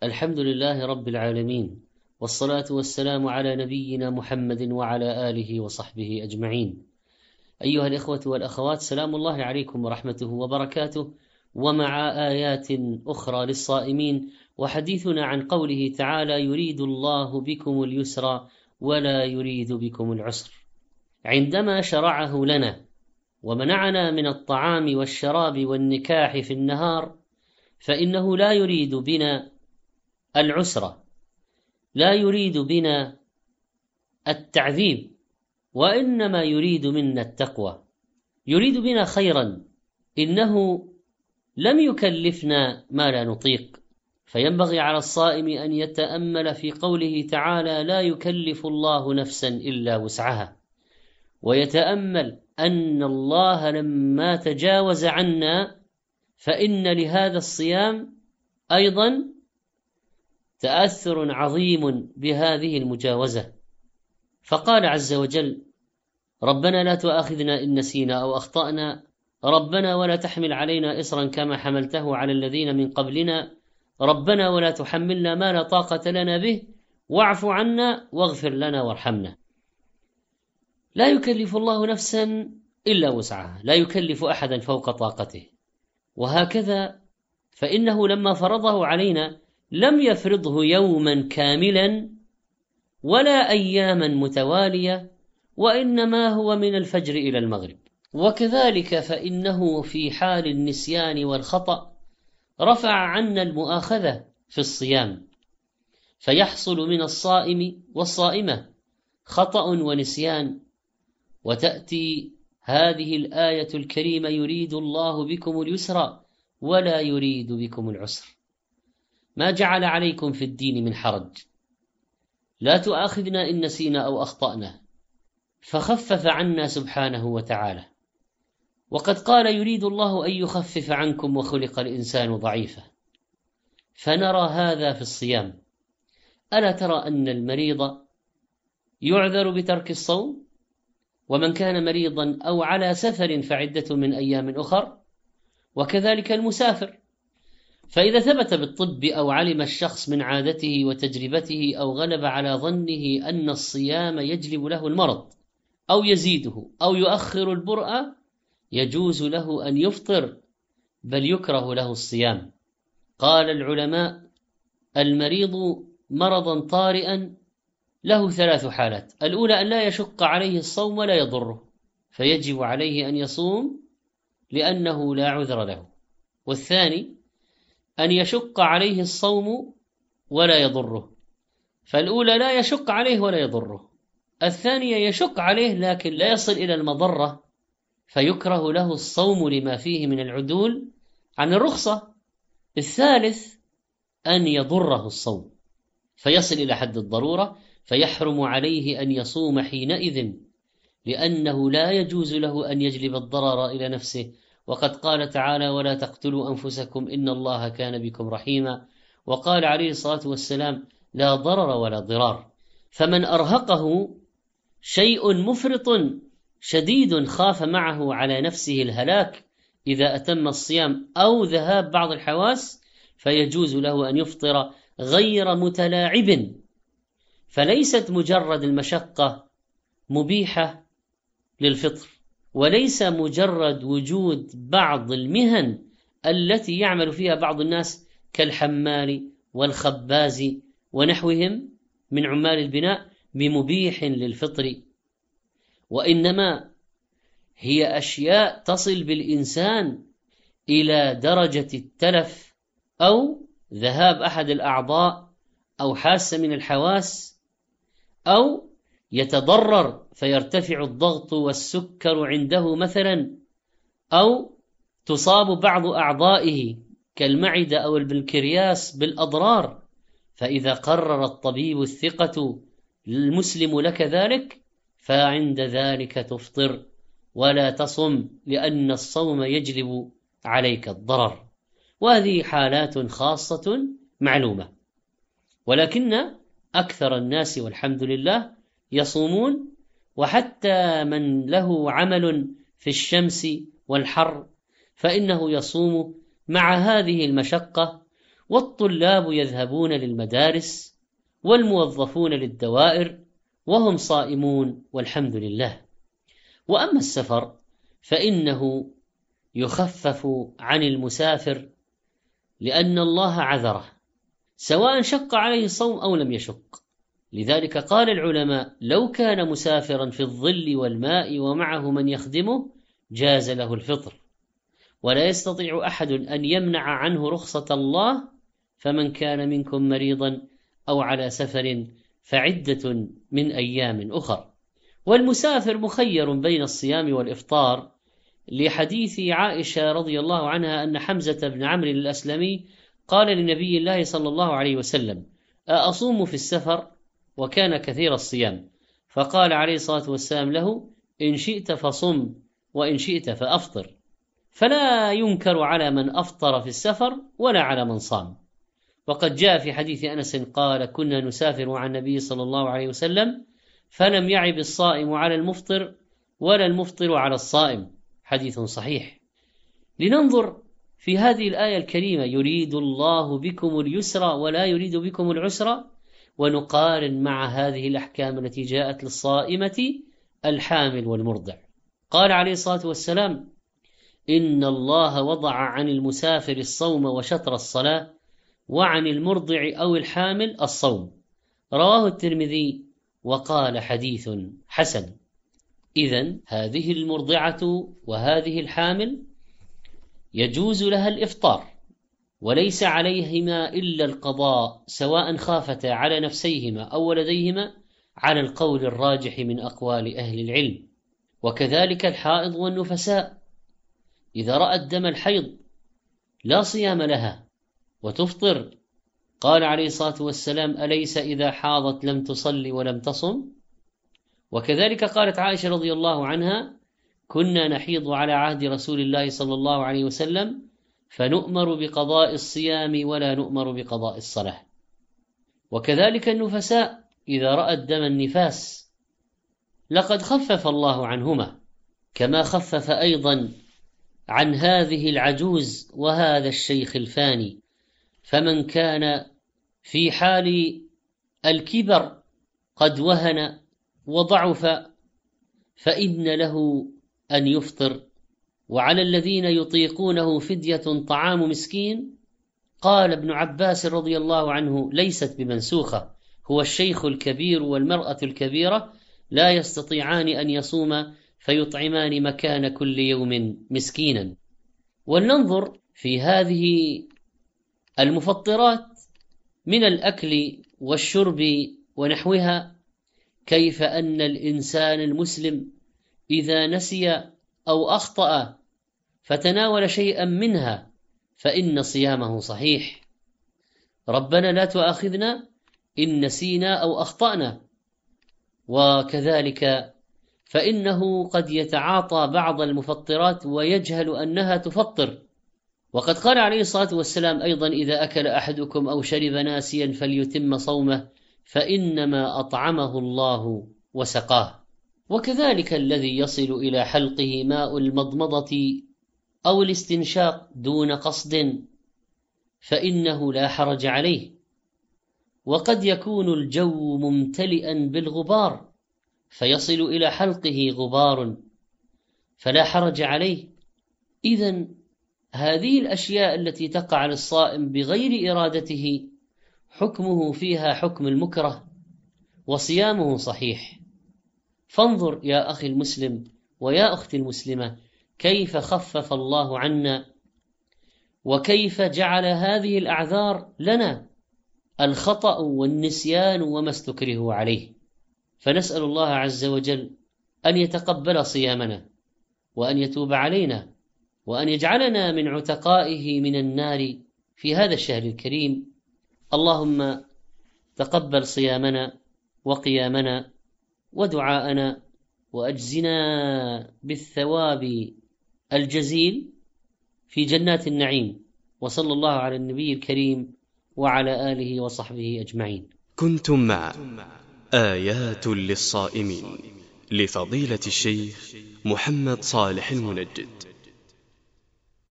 الحمد لله رب العالمين، والصلاة والسلام على نبينا محمد وعلى آله وصحبه أجمعين. أيها الإخوة والأخوات، سلام الله عليكم ورحمته وبركاته، ومع آيات أخرى للصائمين، وحديثنا عن قوله تعالى: يريد الله بكم اليسر ولا يريد بكم العسر. عندما شرعه لنا ومنعنا من الطعام والشراب والنكاح في النهار، فإنه لا يريد بنا العسر، لا يريد بنا التعذيب، وإنما يريد منا التقوى، يريد بنا خيرا. إنه لم يكلفنا ما لا نطيق، فينبغي على الصائم أن يتأمل في قوله تعالى: لا يكلف الله نفسا إلا وسعها، ويتأمل أن الله لما تجاوز عنا فإن لهذا الصيام أيضا تأثر عظيم بهذه المجاوزة. فقال عز وجل: ربنا لا تؤاخذنا إن نسينا أو أخطأنا، ربنا ولا تحمل علينا إصرا كما حملته على الذين من قبلنا، ربنا ولا تحملنا ما لا طاقة لنا به، واعف عنا واغفر لنا وارحمنا. لا يكلف الله نفسا إلا وسعها، لا يكلف أحدا فوق طاقته. وهكذا فإنه لما فرضه علينا لم يفرضه يوما كاملا ولا أياما متوالية، وإنما هو من الفجر إلى المغرب. وكذلك فإنه في حال النسيان والخطأ رفع عنا المؤاخذة في الصيام، فيحصل من الصائم والصائمة خطأ ونسيان، وتأتي هذه الآية الكريمة: يريد الله بكم اليسر ولا يريد بكم العسر، ما جعل عليكم في الدين من حرج، لا تؤاخذنا إن نسينا أو أخطأنا، فخفف عنا سبحانه وتعالى. وقد قال: يريد الله أن يخفف عنكم وخلق الإنسان ضعيفا. فنرى هذا في الصيام. ألا ترى أن المريض يعذر بترك الصوم، ومن كان مريضا أو على سفر فعدة من أيام أخر، وكذلك المسافر. فإذا ثبت بالطب أو علم الشخص من عادته وتجربته أو غلب على ظنه أن الصيام يجلب له المرض أو يزيده أو يؤخر البرء، يجوز له أن يفطر، بل يكره له الصيام. قال العلماء: المريض مرضا طارئا له 3 حالات: الأولى أن لا يشق عليه الصوم ولا يضره، فيجب عليه أن يصوم لأنه لا عذر له. والثاني أن يشق عليه الصوم ولا يضره، فالأولى لا يشق عليه ولا يضره، الثانية يشق عليه لكن لا يصل إلى المضرة، فيكره له الصوم لما فيه من العدول عن الرخصة. الثالث أن يضره الصوم فيصل إلى حد الضرورة، فيحرم عليه أن يصوم حينئذ، لأنه لا يجوز له أن يجلب الضرر إلى نفسه. وقد قال تعالى: ولا تقتلوا أنفسكم إن الله كان بكم رحيما. وقال عليه الصلاة والسلام: لا ضرر ولا ضرار. فمن أرهقه شيء مفرط شديد خاف معه على نفسه الهلاك إذا أتم الصيام أو ذهاب بعض الحواس، فيجوز له أن يفطر غير متلاعب. فليست مجرد المشقة مبيحة للفطر، وليس مجرد وجود بعض المهن التي يعمل فيها بعض الناس كالحمال والخباز ونحوهم من عمال البناء بمبيح للفطر، وإنما هي أشياء تصل بالإنسان إلى درجة التلف أو ذهاب أحد الأعضاء أو حاسة من الحواس، أو يتضرر فيرتفع الضغط والسكر عنده مثلا، أو تصاب بعض أعضائه كالمعدة أو البنكرياس بالأضرار. فإذا قرر الطبيب الثقة المسلم لك ذلك، فعند ذلك تفطر ولا تصم، لأن الصوم يجلب عليك الضرر. وهذه حالات خاصة معلومة، ولكن أكثر الناس والحمد لله يصومون، وحتى من له عمل في الشمس والحر فإنه يصوم مع هذه المشقة، والطلاب يذهبون للمدارس والموظفون للدوائر وهم صائمون والحمد لله. وأما السفر فإنه يخفف عن المسافر لأن الله عذره سواء شق عليه الصوم أو لم يشق. لذلك قال العلماء لو كان مسافرا في الظل والماء ومعه من يخدمه جاز له الفطر، ولا يستطيع أحد أن يمنع عنه رخصة الله، فمن كان منكم مريضا أو على سفر فعدة من أيام أخر. والمسافر مخير بين الصيام والإفطار، لحديث عائشة رضي الله عنها أن حمزة بن عمرو الأسلمي قال لنبي الله صلى الله عليه وسلم: أصوم في السفر؟ وكان كثير الصيام، فقال عليه الصلاة والسلام له: إن شئت فصم وإن شئت فأفطر. فلا ينكر على من أفطر في السفر ولا على من صام. وقد جاء في حديث أنس قال: كنا نسافر مع النبي صلى الله عليه وسلم فلم يعب الصائم على المفطر ولا المفطر على الصائم، حديث صحيح. لننظر في هذه الآية الكريمة: يريد الله بكم اليسر ولا يريد بكم العسر، ونقارن مع هذه الأحكام التي جاءت للصائمة الحامل والمرضع. قال عليه الصلاة والسلام: إن الله وضع عن المسافر الصوم وشطر الصلاة، وعن المرضع أو الحامل الصوم. رواه الترمذي وقال حديث حسن. إذن هذه المرضعة وهذه الحامل يجوز لها الإفطار، وليس عليهما إلا القضاء، سواء خافتا على نفسيهما أو ولديهما، على القول الراجح من أقوال أهل العلم. وكذلك الحائض والنفساء إذا رأت دم الحيض لا صيام لها وتفطر. قال عليه الصلاة والسلام: أليس إذا حاضت لم تصلي ولم تصم؟ وكذلك قالت عائشة رضي الله عنها: كنا نحيض على عهد رسول الله صلى الله عليه وسلم فنؤمر بقضاء الصيام ولا نؤمر بقضاء الصلاة. وكذلك النفساء إذا رأت دم النفاس لقد خفف الله عنهما، كما خفف أيضا عن هذه العجوز وهذا الشيخ الفاني. فمن كان في حال الكبر قد وهن وضعف فإن له أن يفطر، وعلى الذين يطيقونه فدية طعام مسكين. قال ابن عباس رضي الله عنه: ليست بمنسوخة، هو الشيخ الكبير والمرأة الكبيرة لا يستطيعان أن يصوم فيطعمان مكان كل يوم مسكينا. ولننظر في هذه المفطرات من الأكل والشرب ونحوها، كيف أن الإنسان المسلم إذا نسي أو أخطأ فتناول شيئا منها فإن صيامه صحيح. ربنا لا تؤاخذنا إن نسينا أو أخطأنا. وكذلك فإنه قد يتعاطى بعض المفطرات ويجهل أنها تفطر. وقد قال عليه الصلاة والسلام أيضا: إذا أكل أحدكم أو شرب ناسيا فليتم صومه فإنما أطعمه الله وسقاه. وكذلك الذي يصل إلى حلقه ماء المضمضة أو الاستنشاق دون قصد فإنه لا حرج عليه. وقد يكون الجو ممتلئا بالغبار فيصل إلى حلقه غبار فلا حرج عليه. إذن هذه الأشياء التي تقع للصائم بغير إرادته حكمه فيها حكم المكره وصيامه صحيح. فانظر يا أخي المسلم ويا أختي المسلمة كيف خفف الله عنا، وكيف جعل هذه الأعذار لنا: الخطأ والنسيان وما استكره عليه. فنسأل الله عز وجل أن يتقبل صيامنا، وأن يتوب علينا، وأن يجعلنا من عتقائه من النار في هذا الشهر الكريم. اللهم تقبل صيامنا وقيامنا ودعاءنا، وأجزنا بالثواب الجزيل في جنات النعيم. وصلى الله على النبي الكريم وعلى آله وصحبه أجمعين. كنتم مع آيات للصائمين لفضيلة الشيخ محمد صالح المنجد.